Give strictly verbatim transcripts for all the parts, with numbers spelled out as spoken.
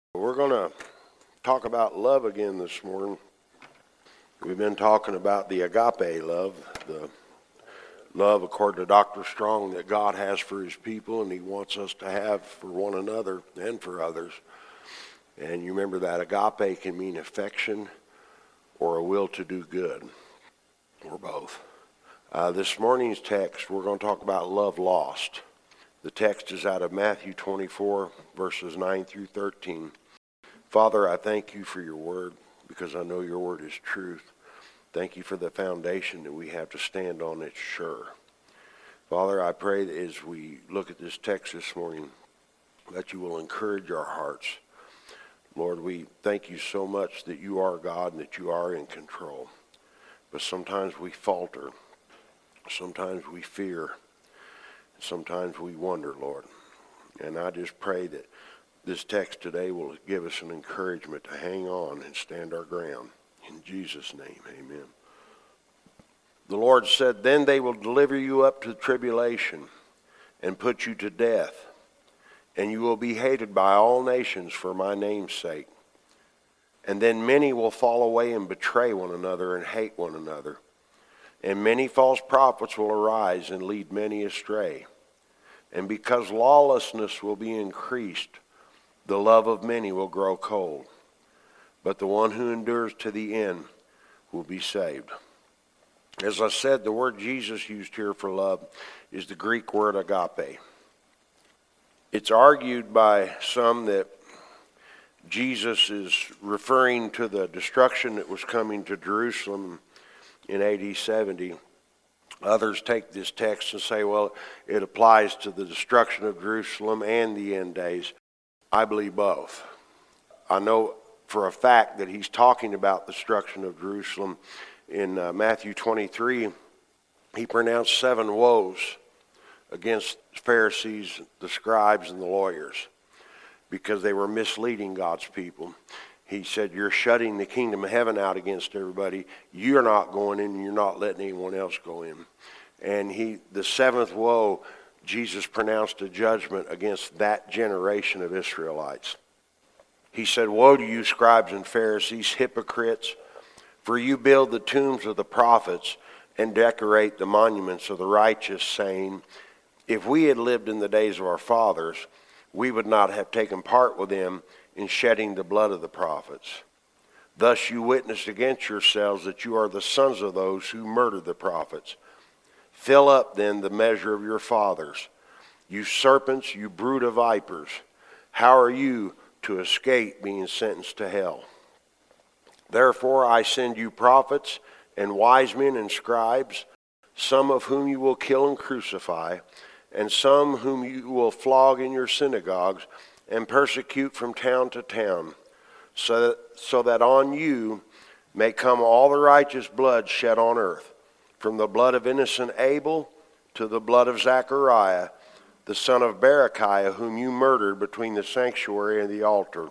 We're going to talk about love again this morning. We've been talking about the agape love, the love according to Doctor Strong that God has for his people and he wants us to have for one another and for others. And you remember that agape can mean affection or a will to do good, or both. Uh, this morning's text, we're going to talk about love lost. The text is out of Matthew twenty-four, verses nine through thirteen. Father, I thank you for your word because I know your word is truth. Thank you for the foundation that we have to stand on. It's sure. Father, I pray that as we look at this text this morning, that you will encourage our hearts. Lord, we thank you so much that you are God and that you are in control. But sometimes we falter. Sometimes we fear. Sometimes we wonder, Lord. And I just pray that this text today will give us an encouragement to hang on and stand our ground. In Jesus' name, amen. The Lord said, "Then they will deliver you up to tribulation and put you to death, and you will be hated by all nations for my name's sake. And then many will fall away and betray one another and hate one another. And many false prophets will arise and lead many astray. And because lawlessness will be increased, the love of many will grow cold. But the one who endures to the end will be saved." As I said, the word Jesus used here for love is the Greek word agape. It's argued by some that Jesus is referring to the destruction that was coming to Jerusalem in A D seventy. Others take this text and say, well, it applies to the destruction of Jerusalem and the end days. I believe both. I know for a fact that he's talking about the destruction of Jerusalem. In uh, Matthew twenty-three, he pronounced seven woes against the Pharisees, the scribes, and the lawyers because they were misleading God's people. He said, you're shutting the kingdom of heaven out against everybody. You're not going in, and you're not letting anyone else go in. And he, the seventh woe, Jesus pronounced a judgment against that generation of Israelites. He said, "Woe to you, scribes and Pharisees, hypocrites, for you build the tombs of the prophets and decorate the monuments of the righteous, saying, if we had lived in the days of our fathers, we would not have taken part with them in shedding the blood of the prophets. Thus you witness against yourselves that you are the sons of those who murdered the prophets. Fill up then the measure of your fathers. You serpents, you brood of vipers, how are you to escape being sentenced to hell? Therefore I send you prophets and wise men and scribes, some of whom you will kill and crucify, and some whom you will flog in your synagogues and persecute from town to town, so that, so that on you may come all the righteous blood shed on earth, from the blood of innocent Abel to the blood of Zechariah, the son of Berechiah, whom you murdered between the sanctuary and the altar.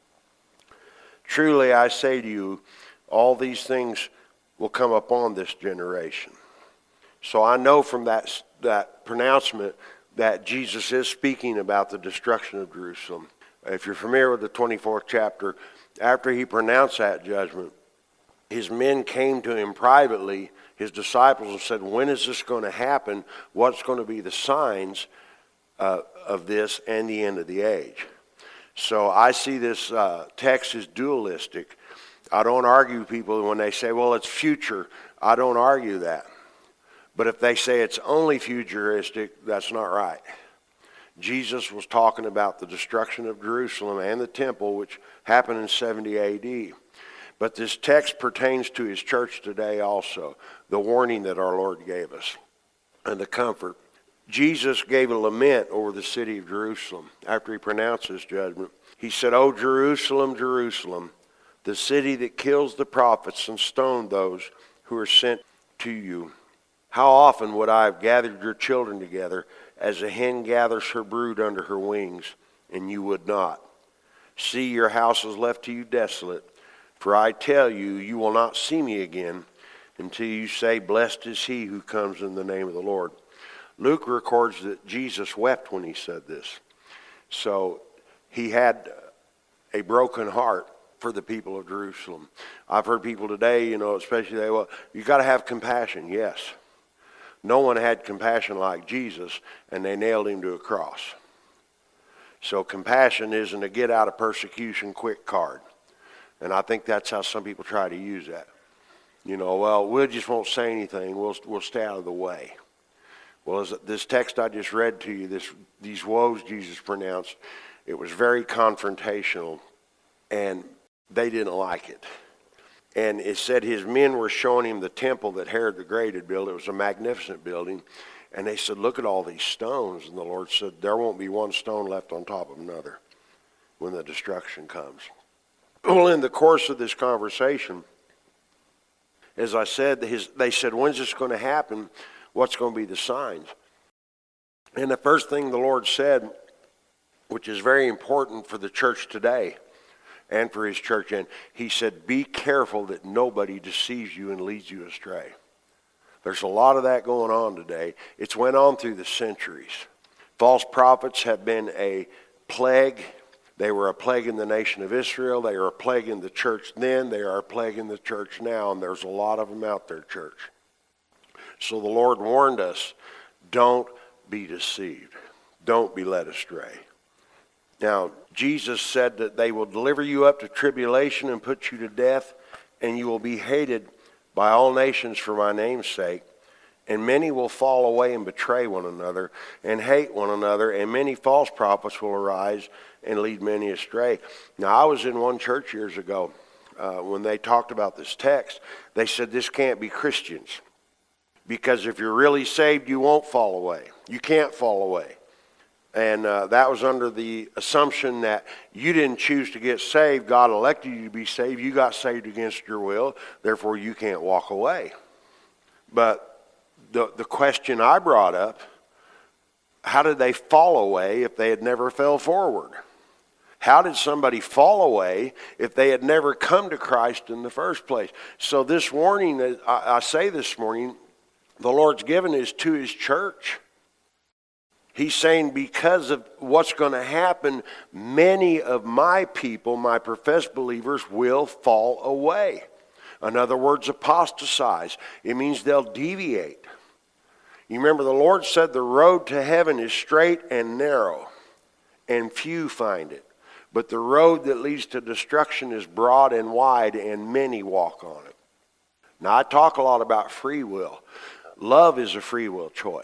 Truly I say to you, all these things will come upon this generation." So I know from that, that pronouncement that Jesus is speaking about the destruction of Jerusalem. If you're familiar with the twenty-fourth chapter, after he pronounced that judgment, his men came to him privately, his disciples, and said, when is this going to happen? What's going to be the signs uh, of this and the end of the age? So I see this uh, text as dualistic. I don't argue people when they say, well, it's future. I don't argue that. But if they say it's only futuristic, that's not right. Jesus was talking about the destruction of Jerusalem and the temple, which happened in seventy A D. But this text pertains to his church today also, the warning that our Lord gave us and the comfort. Jesus gave a lament over the city of Jerusalem after he pronounced his judgment. He said, "O Jerusalem, Jerusalem, the city that kills the prophets and stoned those who are sent to you. How often would I have gathered your children together as a hen gathers her brood under her wings, and you would not. See, your house is left to you desolate. For I tell you, you will not see me again until you say, blessed is he who comes in the name of the Lord." Luke records that Jesus wept when he said this. So he had a broken heart for the people of Jerusalem. I've heard people today, you know, especially they, well, you got to have compassion. Yes. No one had compassion like Jesus, and they nailed him to a cross. So compassion isn't a get out of persecution quick card. And I think that's how some people try to use that. You know, well, we just won't say anything. We'll we'll stay out of the way. Well, as this text I just read to you, this these woes Jesus pronounced, it was very confrontational, and they didn't like it. And it said his men were showing him the temple that Herod the Great had built. It was a magnificent building. And they said, look at all these stones. And the Lord said, there won't be one stone left on top of another when the destruction comes. Well, in the course of this conversation, as I said, his, they said, when's this going to happen? What's going to be the signs? And the first thing the Lord said, which is very important for the church today and for his church, and he said, be careful that nobody deceives you and leads you astray. There's a lot of that going on today. It's went on through the centuries. False prophets have been a plague. They were a plague in the nation of Israel. They were a plague in the church then. They are a plague in the church now, and there's a lot of them out there, church. So the Lord warned us, don't be deceived. Don't be led astray. Now, Jesus said that they will deliver you up to tribulation and put you to death, and you will be hated by all nations for my name's sake. And many will fall away and betray one another and hate one another, and many false prophets will arise and lead many astray. Now, I was in one church years ago uh, when they talked about this text. They said this can't be Christians, because if you're really saved, you won't fall away. You can't fall away. And uh, that was under the assumption that you didn't choose to get saved. God elected you to be saved. You got saved against your will. Therefore, you can't walk away. But the, the question I brought up, how did they fall away if they had never fell forward? How did somebody fall away if they had never come to Christ in the first place? So this warning, I, I say this morning, the Lord's given is to his church. He's saying because of what's going to happen, many of my people, my professed believers, will fall away. In other words, apostatize. It means they'll deviate. You remember the Lord said the road to heaven is straight and narrow, and few find it. But the road that leads to destruction is broad and wide, and many walk on it. Now, I talk a lot about free will. Love is a free will choice.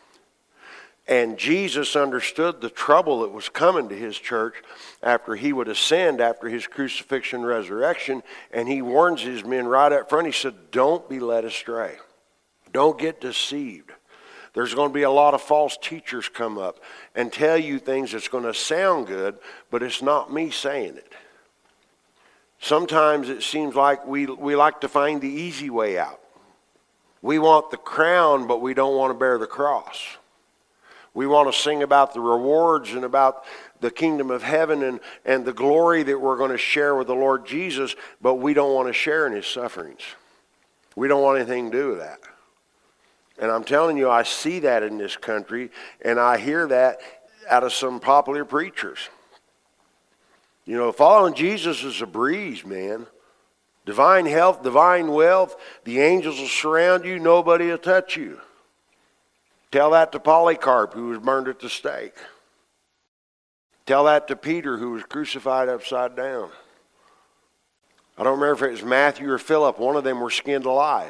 And Jesus understood the trouble that was coming to his church after he would ascend, after his crucifixion and resurrection. And he warns his men right up front. He said, don't be led astray. Don't get deceived. There's going to be a lot of false teachers come up and tell you things that's going to sound good, but it's not me saying it. Sometimes it seems like we, we like to find the easy way out. We want the crown, but we don't want to bear the cross. We want to sing about the rewards and about the kingdom of heaven and, and the glory that we're going to share with the Lord Jesus, but we don't want to share in his sufferings. We don't want anything to do with that. And I'm telling you, I see that in this country, and I hear that out of some popular preachers. You know, following Jesus is a breeze, man. Divine health, divine wealth, the angels will surround you, nobody will touch you. Tell that to Polycarp, who was burned at the stake. Tell that to Peter, who was crucified upside down. I don't remember if it was Matthew or Philip. One of them were skinned alive.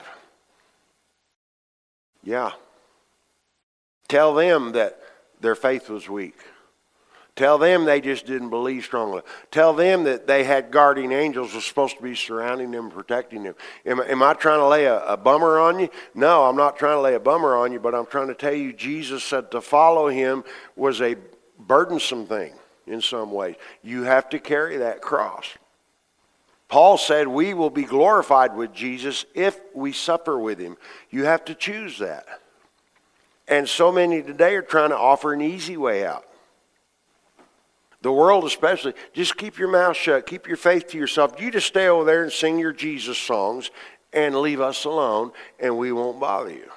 Yeah. Tell them that their faith was weak. Tell them they just didn't believe strongly. Tell them that they had guardian angels who were supposed to be surrounding them and protecting them. Am, am I trying to lay a, a bummer on you? No, I'm not trying to lay a bummer on you, but I'm trying to tell you Jesus said to follow him was a burdensome thing in some ways. You have to carry that cross. Paul said we will be glorified with Jesus if we suffer with him. You have to choose that. And so many today are trying to offer an easy way out. The world especially, just keep your mouth shut. Keep your faith to yourself. You just stay over there and sing your Jesus songs and leave us alone, and we won't bother you.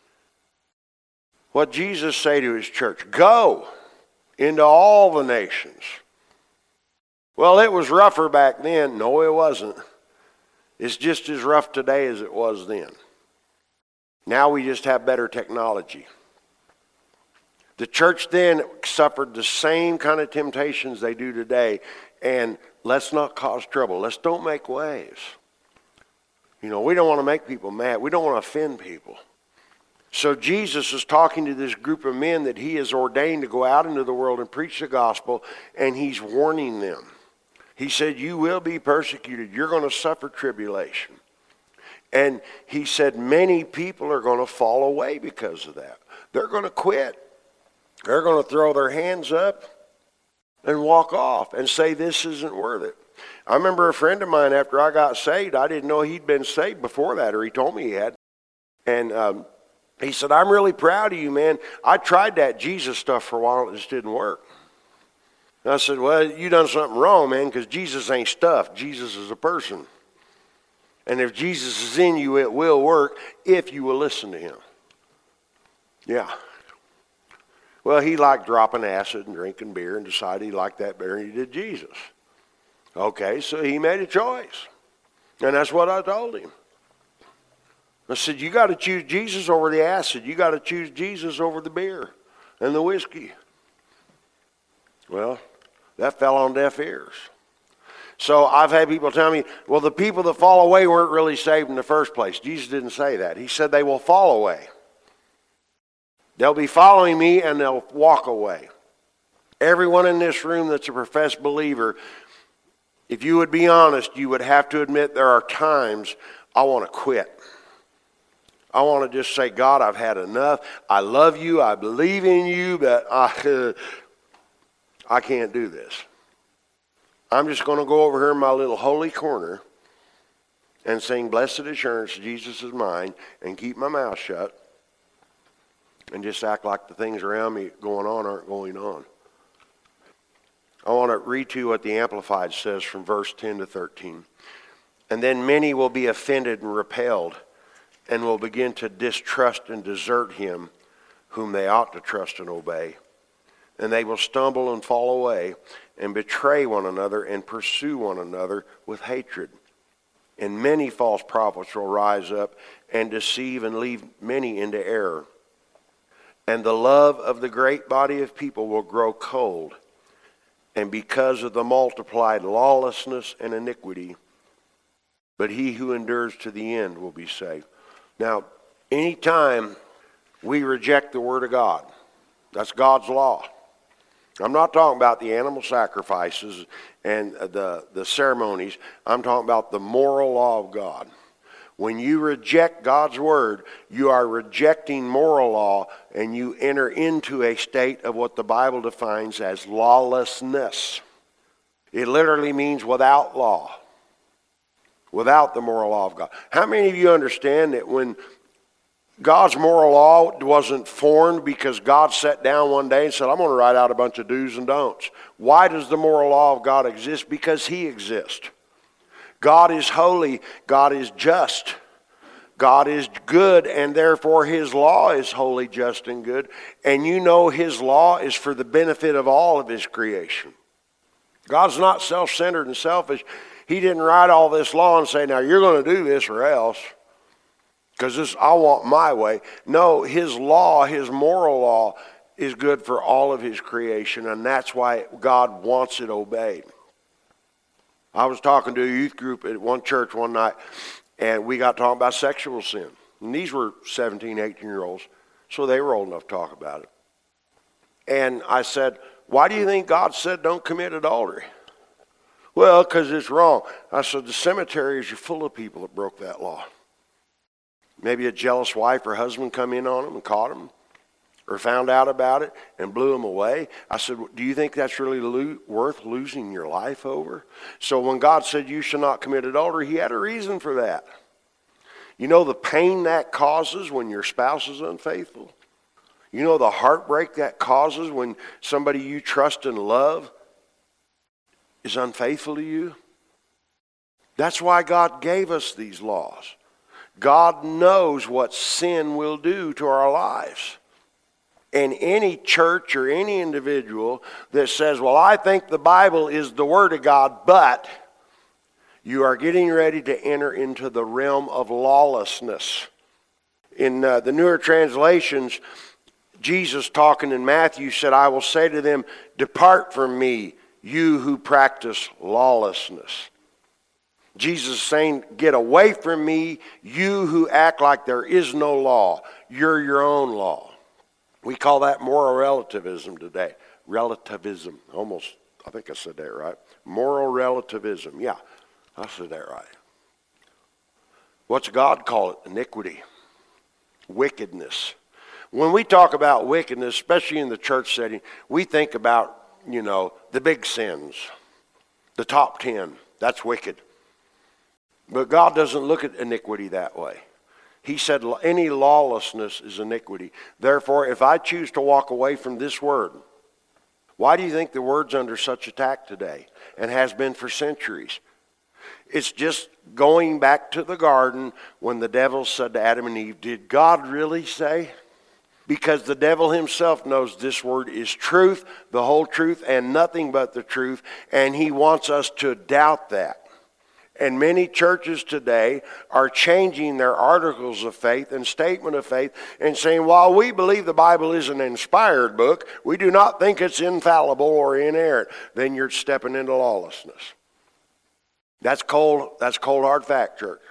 What Jesus say to his church? Go into all the nations. Well, it was rougher back then. No, it wasn't. It's just as rough today as it was then. Now we just have better technology. The church then suffered the same kind of temptations they do today. And let's not cause trouble. Let's don't make waves. You know, we don't want to make people mad. We don't want to offend people. So Jesus is talking to this group of men that he has ordained to go out into the world and preach the gospel, and he's warning them. He said, you will be persecuted. You're going to suffer tribulation. And he said many people are going to fall away because of that. They're going to quit. They're going to throw their hands up and walk off and say this isn't worth it. I remember a friend of mine, after I got saved, I didn't know he'd been saved before that, or he told me he had. And um, he said, I'm really proud of you, man. I tried that Jesus stuff for a while, and it just didn't work. And I said, well, you done something wrong, man, because Jesus ain't stuff. Jesus is a person. And if Jesus is in you, it will work if you will listen to him. Yeah. Well, he liked dropping acid and drinking beer and decided he liked that better than he did Jesus. Okay, so he made a choice. And that's what I told him. I said, you got to choose Jesus over the acid. You got to choose Jesus over the beer and the whiskey. Well, that fell on deaf ears. So I've had people tell me, well, the people that fall away weren't really saved in the first place. Jesus didn't say that. He said they will fall away. They'll be following me and they'll walk away. Everyone in this room that's a professed believer, if you would be honest, you would have to admit there are times I want to quit. I want to just say, God, I've had enough. I love you. I believe in you, but I, uh, I can't do this. I'm just going to go over here in my little holy corner and sing Blessed Assurance, Jesus is mine, and keep my mouth shut and just act like the things around me going on aren't going on. I want to read to you what the Amplified says from verse ten to thirteen. And then many will be offended and repelled and will begin to distrust and desert him whom they ought to trust and obey. And they will stumble and fall away and betray one another and pursue one another with hatred. And many false prophets will rise up and deceive and lead many into error. And the love of the great body of people will grow cold. And because of the multiplied lawlessness and iniquity, but he who endures to the end will be saved. Now, anytime we reject the word of God, that's God's law. I'm not talking about the animal sacrifices and the, the ceremonies. I'm talking about the moral law of God. When you reject God's word, you are rejecting moral law, and you enter into a state of what the Bible defines as lawlessness. It literally means without law, without the moral law of God. How many of you understand that when God's moral law wasn't formed because God sat down one day and said, I'm going to write out a bunch of do's and don'ts? Why does the moral law of God exist? Because he exists. God is holy. God is just. God is good, and therefore his law is holy, just, and good. And you know his law is for the benefit of all of his creation. God's not self-centered and selfish. He didn't write all this law and say, now you're going to do this or else, because this I want my way. No, his law, his moral law, is good for all of his creation, and that's why God wants it obeyed. I was talking to a youth group at one church one night, and we got talking about sexual sin. And these were seventeen, eighteen-year-olds, so they were old enough to talk about it. And I said, why do you think God said don't commit adultery? Well, because it's wrong. I said, the cemeteries are full of people that broke that law. Maybe a jealous wife or husband come in on them and caught them, or found out about it and blew them away. I said, do you think that's really lo- worth losing your life over? So when God said you shall not commit adultery, he had a reason for that. You know the pain that causes when your spouse is unfaithful? You know the heartbreak that causes when somebody you trust and love is unfaithful to you? That's why God gave us these laws. God knows what sin will do to our lives. And any church or any individual that says, well, I think the Bible is the Word of God, but you are getting ready to enter into the realm of lawlessness. In uh, the newer translations, Jesus talking in Matthew said, I will say to them, depart from me, you who practice lawlessness. Jesus is saying, get away from me, you who act like there is no law. You're your own law. We call that moral relativism today. Relativism. Almost, I think I said that right. Moral relativism. Yeah, I said that right. What's God call it? Iniquity. Wickedness. When we talk about wickedness, especially in the church setting, we think about, you know, the big sins. The top ten. That's wicked. But God doesn't look at iniquity that way. He said any lawlessness is iniquity. Therefore, if I choose to walk away from this word, why do you think the word's under such attack today and has been for centuries? It's just going back to the garden when the devil said to Adam and Eve, did God really say? Because the devil himself knows this word is truth, the whole truth, and nothing but the truth, and he wants us to doubt that. And many churches today are changing their articles of faith and statement of faith and saying, while we believe the Bible is an inspired book, we do not think it's infallible or inerrant. Then you're stepping into lawlessness. That's cold, that's cold hard fact, church.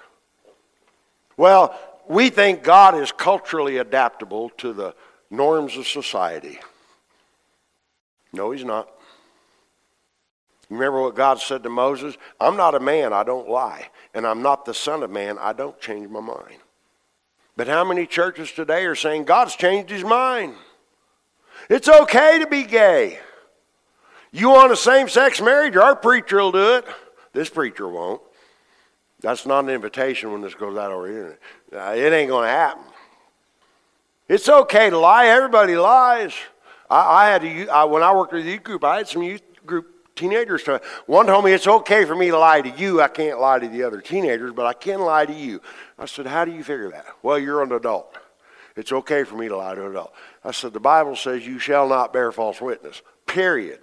Well, we think God is culturally adaptable to the norms of society. No, he's not. Remember what God said to Moses? I'm not a man, I don't lie. And I'm not the son of man, I don't change my mind. But how many churches today are saying God's changed his mind? It's okay to be gay. You want a same-sex marriage? Our preacher will do it. This preacher won't. That's not an invitation when this goes out over the internet. Uh, it ain't going to happen. It's okay to lie. Everybody lies. I, I had a, I, when I worked with the youth group, I had some youth group teenagers. To, one told me, it's okay for me to lie to you. I can't lie to the other teenagers, but I can lie to you. I said, how do you figure that? Well, you're an adult. It's okay for me to lie to an adult. I said, the Bible says you shall not bear false witness. Period.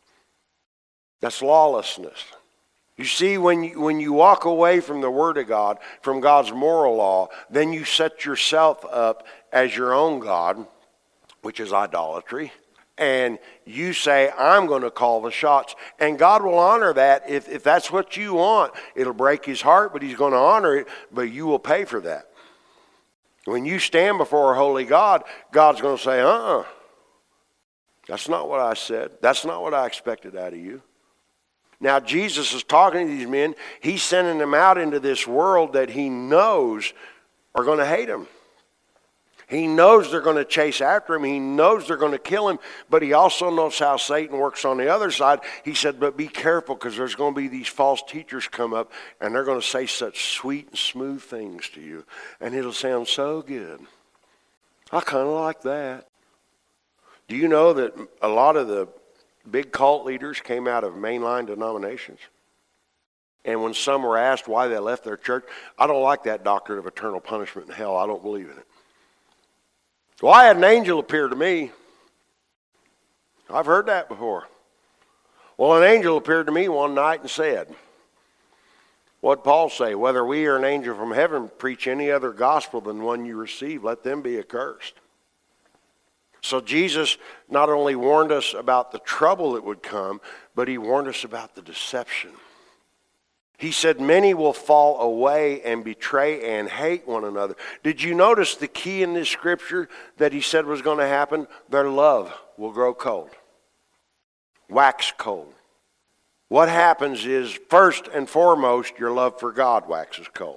That's lawlessness. You see, when you, when you walk away from the Word of God, from God's moral law, then you set yourself up as your own God, which is idolatry. And you say, I'm going to call the shots. And God will honor that if, if that's what you want. It'll break his heart, but he's going to honor it, but you will pay for that. When you stand before a holy God, God's going to say, uh-uh. That's not what I said. That's not what I expected out of you. Now, Jesus is talking to these men. He's sending them out into this world that he knows are going to hate him. He knows they're going to chase after him. He knows they're going to kill him. But he also knows how Satan works on the other side. He said, but be careful, because there's going to be these false teachers come up, and they're going to say such sweet and smooth things to you. And it'll sound so good. I kind of like that. Do you know that a lot of the big cult leaders came out of mainline denominations? And when some were asked why they left their church, I don't like that doctrine of eternal punishment in hell. I don't believe in it. Well, I had an angel appear to me. I've heard that before. Well, an angel appeared to me one night and said, what did Paul say? Whether we or an angel from heaven preach any other gospel than one you receive, let them be accursed. So Jesus not only warned us about the trouble that would come, but he warned us about the deception. He said many will fall away and betray and hate one another. Did you notice the key in this scripture that he said was going to happen? Their love will grow cold. Wax cold. What happens is, first and foremost, your love for God waxes cold.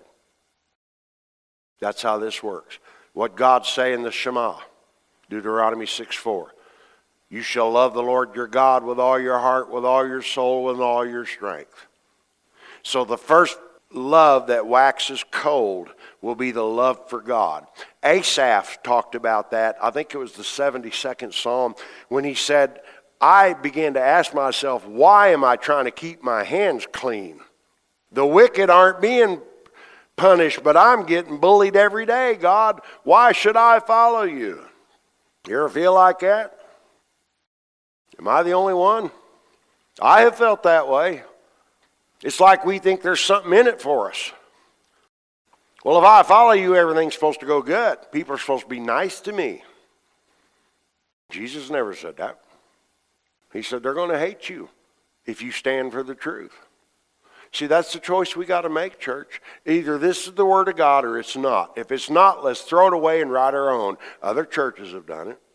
That's how this works. What God say in the Shema, Deuteronomy six four. You shall love the Lord your God with all your heart, with all your soul, with all your strength. So the first love that waxes cold will be the love for God. Asaph talked about that. I think it was the seventy-second Psalm when he said, I began to ask myself, why am I trying to keep my hands clean? The wicked aren't being punished, but I'm getting bullied every day. God, why should I follow you? You ever feel like that? Am I the only one? I have felt that way. It's like we think there's something in it for us. Well, if I follow you, everything's supposed to go good. People are supposed to be nice to me. Jesus never said that. He said they're going to hate you if you stand for the truth. See, that's the choice we got to make, church. Either this is the Word of God or it's not. If it's not, let's throw it away and write our own. Other churches have done it.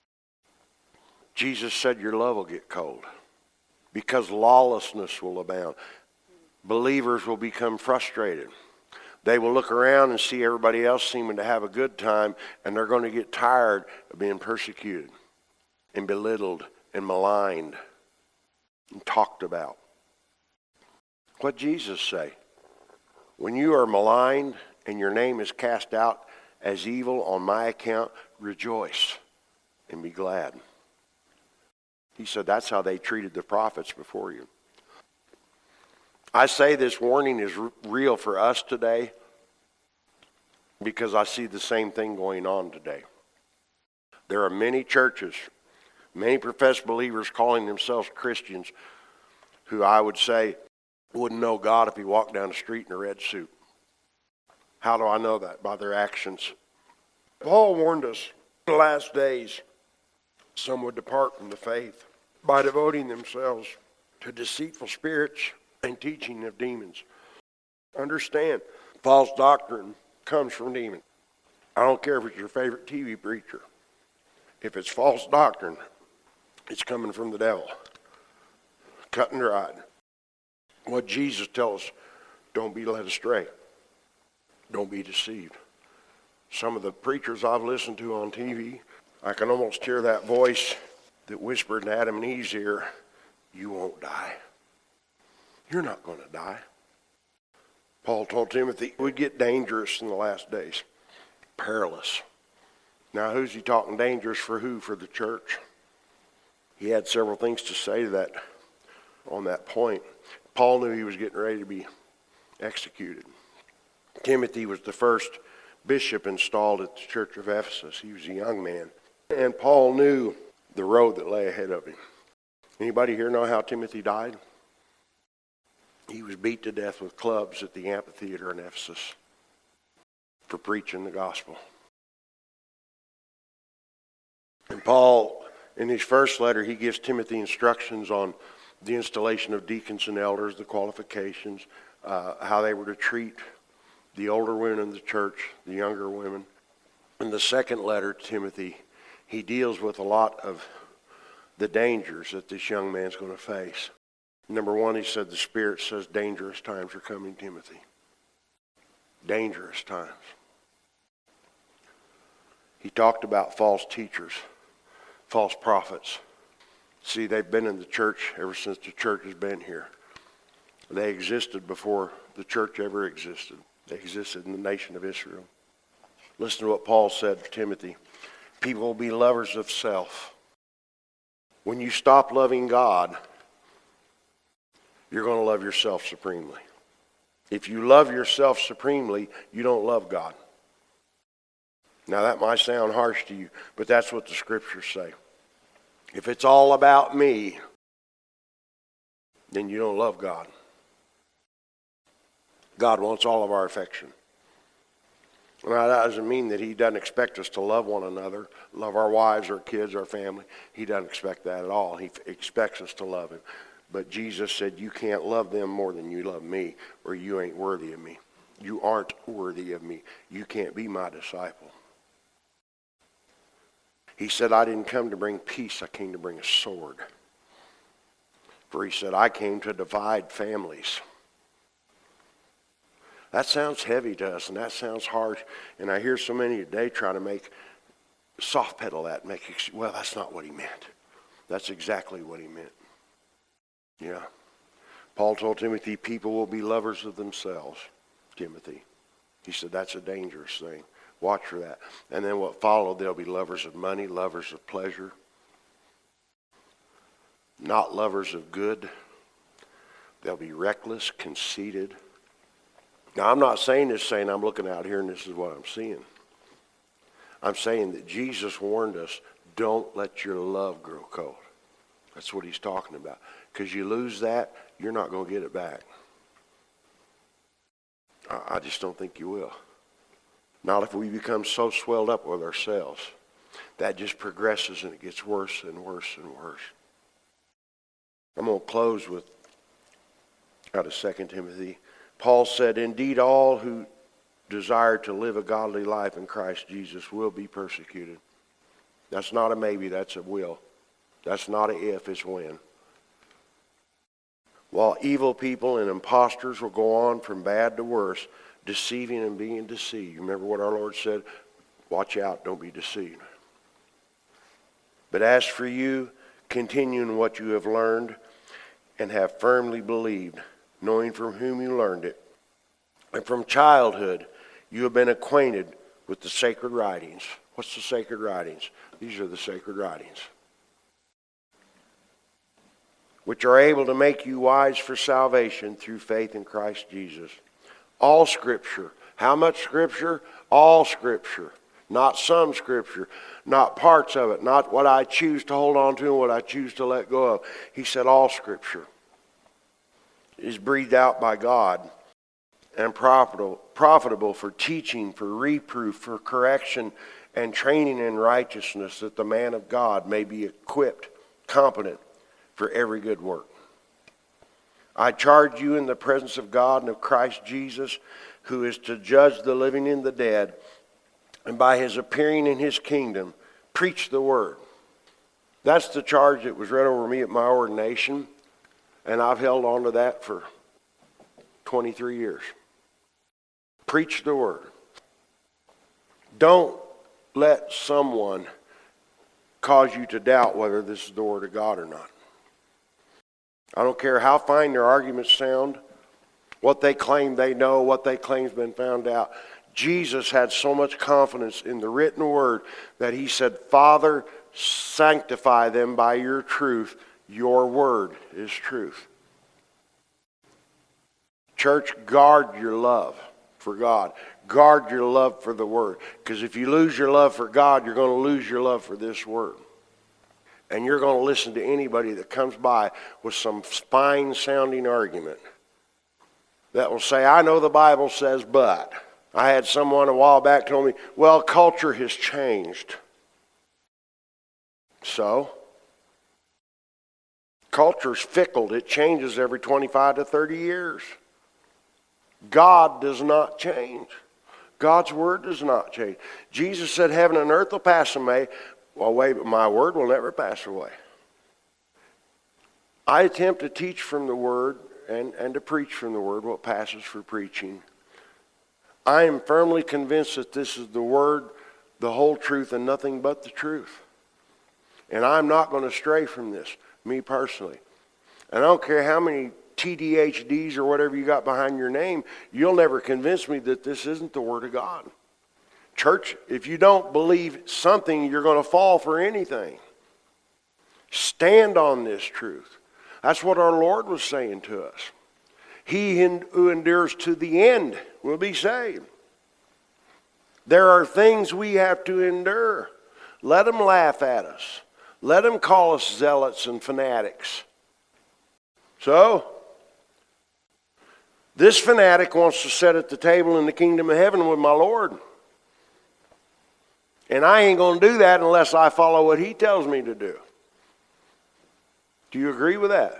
Jesus said your love will get cold because lawlessness will abound. Believers will become frustrated. They will look around and see everybody else seeming to have a good time, and they're going to get tired of being persecuted and belittled and maligned and talked about. What did Jesus say? When you are maligned and your name is cast out as evil on my account, rejoice and be glad. He said that's how they treated the prophets before you. I say this warning is r- real for us today because I see the same thing going on today. There are many churches, many professed believers calling themselves Christians who I would say wouldn't know God if he walked down the street in a red suit. How do I know that? By their actions. Paul warned us in the last days some would depart from the faith by devoting themselves to deceitful spirits and teaching of demons. Understand, false doctrine comes from demons. I don't care if it's your favorite T V preacher. If it's false doctrine, it's coming from the devil. Cut and dried. What Jesus tells us, don't be led astray. Don't be deceived. Some of the preachers I've listened to on T V, I can almost hear that voice that whispered in Adam and Eve's ear, you won't die. You're not going to die. Paul told Timothy it would get dangerous in the last days. Perilous. Now, who's he talking dangerous for who? For the church. He had several things to say to that on that point. Paul knew he was getting ready to be executed. Timothy was the first bishop installed at the church of Ephesus. He was a young man. And Paul knew the road that lay ahead of him. Anybody here know how Timothy died? He was beat to death with clubs at the amphitheater in Ephesus for preaching the gospel. And Paul, in his first letter, he gives Timothy instructions on the installation of deacons and elders, the qualifications, uh, how they were to treat the older women in the church, the younger women. In the second letter to Timothy, he deals with a lot of the dangers that this young man's going to face. Number one, he said the Spirit says dangerous times are coming, Timothy. Dangerous times. He talked about false teachers, false prophets. See, they've been in the church ever since the church has been here. They existed before the church ever existed. They existed in the nation of Israel. Listen to what Paul said to Timothy. People will be lovers of self. When you stop loving God, you're going to love yourself supremely. If you love yourself supremely, you don't love God. Now that might sound harsh to you, but that's what the scriptures say. If it's all about me, then you don't love God. God wants all of our affection. Now that doesn't mean that he doesn't expect us to love one another, love our wives, our kids, our family. He doesn't expect that at all. He expects us to love him. But Jesus said, you can't love them more than you love me, or you ain't worthy of me. You aren't worthy of me. You can't be my disciple. He said, I didn't come to bring peace. I came to bring a sword. For he said, I came to divide families. That sounds heavy to us, and that sounds harsh. And I hear so many today trying to make soft pedal that, make well, that's not what he meant. That's exactly what he meant. Yeah. Paul told Timothy, people will be lovers of themselves, Timothy. He said that's a dangerous thing. Watch for that. And then what followed, they'll be lovers of money, lovers of pleasure, not lovers of good. They'll be reckless, conceited. Now, I'm not saying this saying I'm looking out here and this is what I'm seeing. I'm saying that Jesus warned us, Don't let your love grow cold. That's what he's talking about. Because you lose that, you're not going to get it back. I, I just don't think you will. Not if we become so swelled up with ourselves. That just progresses and it gets worse and worse and worse. I'm going to close with out of Second Timothy. Paul said, indeed all who desire to live a godly life in Christ Jesus will be persecuted. That's not a maybe, that's a will. That's not a if, it's when. While evil people and impostors will go on from bad to worse, deceiving and being deceived. You remember what our Lord said? Watch out, don't be deceived. But as for you, continue in what you have learned and have firmly believed, knowing from whom you learned it. And from childhood, you have been acquainted with the sacred writings. What's the sacred writings? These are the sacred writings, which are able to make you wise for salvation through faith in Christ Jesus. All Scripture. How much Scripture? All Scripture. Not some Scripture. Not parts of it. Not what I choose to hold on to and what I choose to let go of. He said all Scripture is breathed out by God and profitable, profitable for teaching, for reproof, for correction, and training in righteousness, that the man of God may be equipped, competent for every good work. I charge you in the presence of God and of Christ Jesus, who is to judge the living and the dead, and by his appearing in his kingdom, preach the word. That's the charge that was read over me at my ordination, and I've held on to that for twenty-three years. Preach the word. Don't let someone cause you to doubt whether this is the word of God or not. I don't care how fine their arguments sound, what they claim they know, what they claim has been found out. Jesus had so much confidence in the written word that he said, Father, sanctify them by your truth. Your word is truth. Church, guard your love for God. Guard your love for the word. Because if you lose your love for God, you're going to lose your love for this word. And you're going to listen to anybody that comes by with some fine-sounding argument that will say, I know the Bible says, but. I had someone a while back tell me, well, culture has changed. So? Culture's fickle. It changes every twenty-five to thirty years. God does not change. God's word does not change. Jesus said, heaven and earth will pass away. Well, wait, but my word will never pass away. I attempt to teach from the word and, and to preach from the word what passes for preaching. I am firmly convinced that this is the word, the whole truth, and nothing but the truth. And I'm not going to stray from this, me personally. And I don't care how many T D H Ds or whatever you got behind your name, you'll never convince me that this isn't the word of God. Church, if you don't believe something, you're going to fall for anything. Stand on this truth. That's what our Lord was saying to us. He who endures to the end will be saved. There are things we have to endure. Let them laugh at us. Let them call us zealots and fanatics. So, this fanatic wants to sit at the table in the kingdom of heaven with my Lord. And I ain't going to do that unless I follow what he tells me to do. Do you agree with that?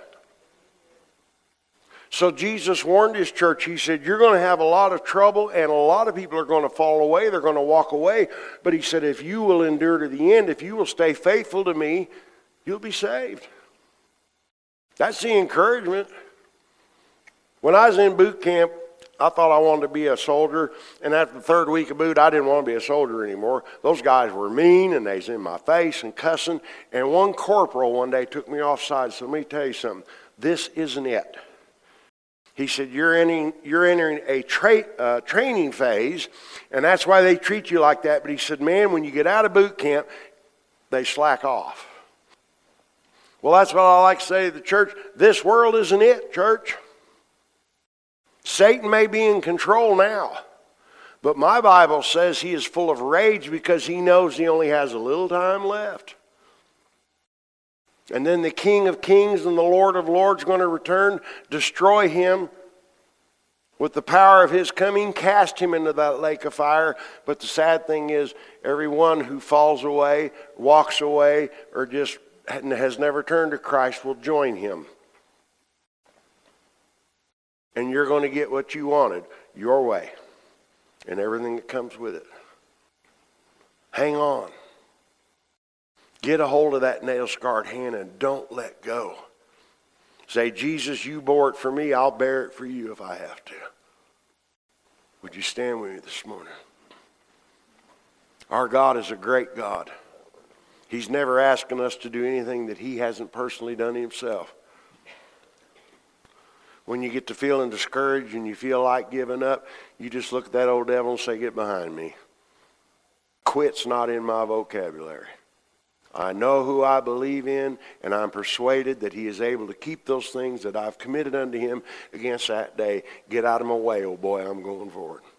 So Jesus warned his church. He said, you're going to have a lot of trouble and a lot of people are going to fall away. They're going to walk away. But he said, if you will endure to the end, if you will stay faithful to me, you'll be saved. That's the encouragement. When I was in boot camp, I thought I wanted to be a soldier. And after the third week of boot, I didn't want to be a soldier anymore. Those guys were mean and they was in my face and cussing. And one corporal one day took me offside. So let me tell you something. This isn't it. He said, you're entering, you're entering a tra- uh, training phase, and that's why they treat you like that. But he said, man, when you get out of boot camp, they slack off. Well, that's what I like to say to the church. This world isn't it, church. Satan may be in control now, but my Bible says he is full of rage because he knows he only has a little time left. And then the King of Kings and the Lord of Lords are going to return, destroy him with the power of his coming, cast him into that lake of fire. But the sad thing is, everyone who falls away, walks away, or just has never turned to Christ will join him. And you're going to get what you wanted, your way, and everything that comes with it. Hang on. Get a hold of that nail-scarred hand and don't let go. Say, Jesus, you bore it for me. I'll bear it for you if I have to. Would you stand with me this morning? Our God is a great God. He's never asking us to do anything that he hasn't personally done himself. When you get to feeling discouraged and you feel like giving up, you just look at that old devil and say, get behind me. Quit's not in my vocabulary. I know who I believe in, and I'm persuaded that he is able to keep those things that I've committed unto him against that day. Get out of my way, oh boy, I'm going forward.